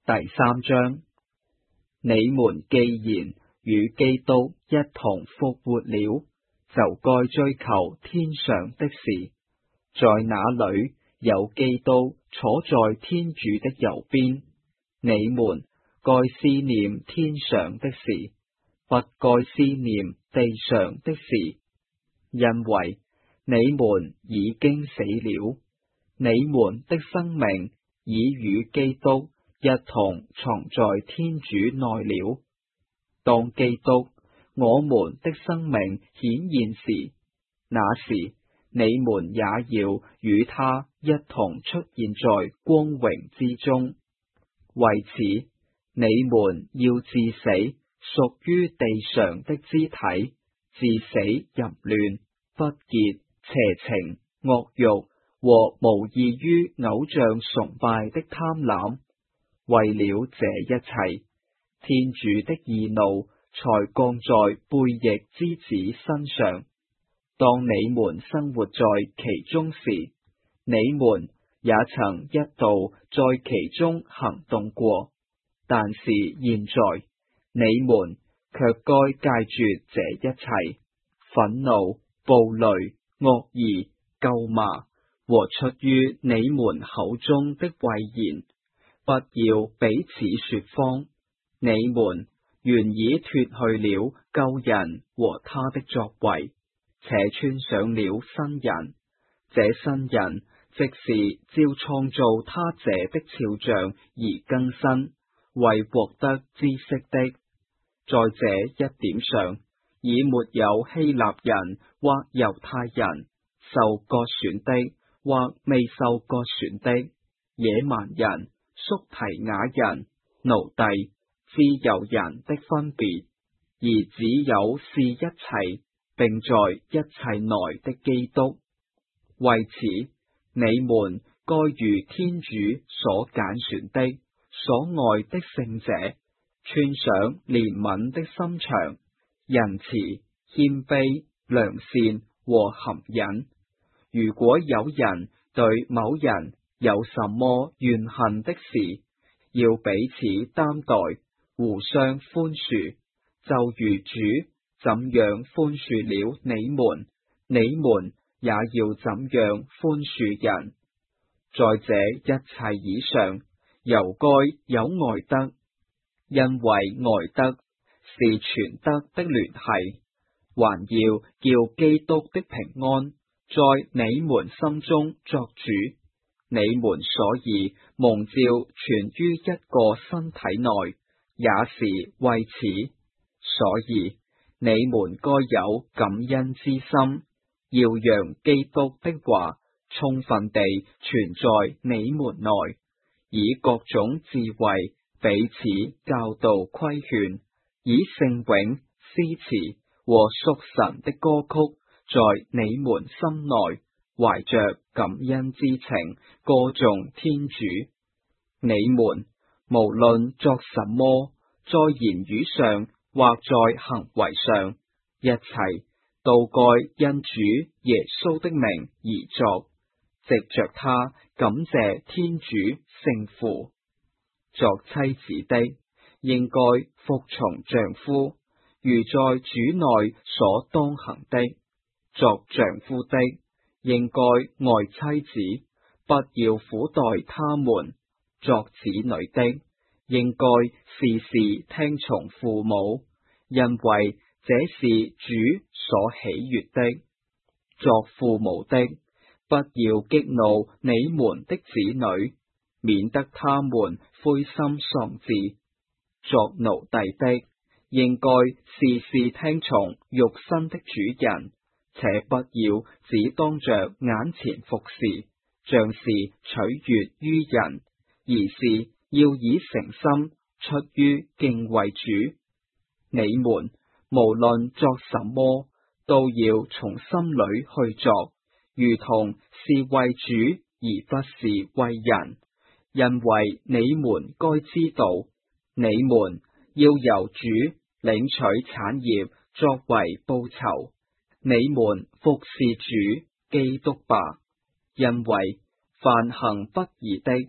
第3章，你們既然與基督一同復活了，就該追求天上的事，在那裏有基督坐在天主的右邊。你們該思念天上的事，不該思念地上的事，因為你們已經死了，你們的生命已與基督一同藏在天主內了。當基督我們的生命顯現時，那時你們也要與他一同出現在光榮之中。為此，你們要治死屬於地上的肢體，治死淫亂、不潔、邪情、惡慾和無異於偶像崇拜的貪婪。為了這一切，天主的義怒才降在悖逆之子身上。當你們生活在其中時，你們也曾一度在其中行動過，但是現在你們卻該戒絕這一切：憤怒、暴戾、惡意、詬罵和出於你們口中的穢言。不要彼此說謊。你們原已脫去了舊人和他的作為，且穿上了新人。這新人即是照創造他者的肖像而更新，為獲得知識的。在這一點上，已沒有希臘人或猶太人，受割損的或未受割損的，野蠻人、宿提雅人、奴隸、自由人的分別，而只有是一切，並在一切內的基督。為此，你們該如天主所揀選的、所愛的聖者，穿上憐憫的心腸、仁慈、謙卑、良善和含忍。如果有人對某人有什麼怨恨的事，要彼此擔待，互相寬恕，就如主怎樣寬恕了你們，你們也要怎樣寬恕人。在這一切以上，尤該有愛德，因為愛德是全德的聯繫，還要叫基督的平安在你們心中作主。你們所以蒙召存於一個身體內，也是為此。所以你們該有感恩之心，要讓基督的話充分地存在你們內，以各種智慧彼此教導規勸，以聖詠、詩詞和屬神的歌曲在你們心內，懷着感恩之情歌頌天主。你們無論作什麼，在言語上或在行為上，一切都該因主耶穌的名而作，藉着他感謝天主聖父。作妻子的應該服從丈夫，如在主內所當行的；作丈夫的應該愛妻子，不要苦待他們；作子女的應該時時聽從父母，因為這是主所喜悅的。作父母的不要激怒你們的子女，免得他們灰心喪志。作奴隸的應該時時聽從肉身的主人，且不要只當着眼前服侍，像是取悅於人，而是要以誠心出於敬畏主。你們無論作什麼，都要從心裏去作，如同是為主而不是為人，因為你們該知道，你們要由主領取產業作為報酬。你們服侍主基督吧，因為凡行不義的，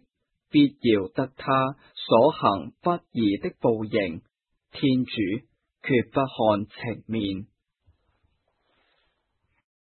必要得他所行不義的報應。天主決不看情面。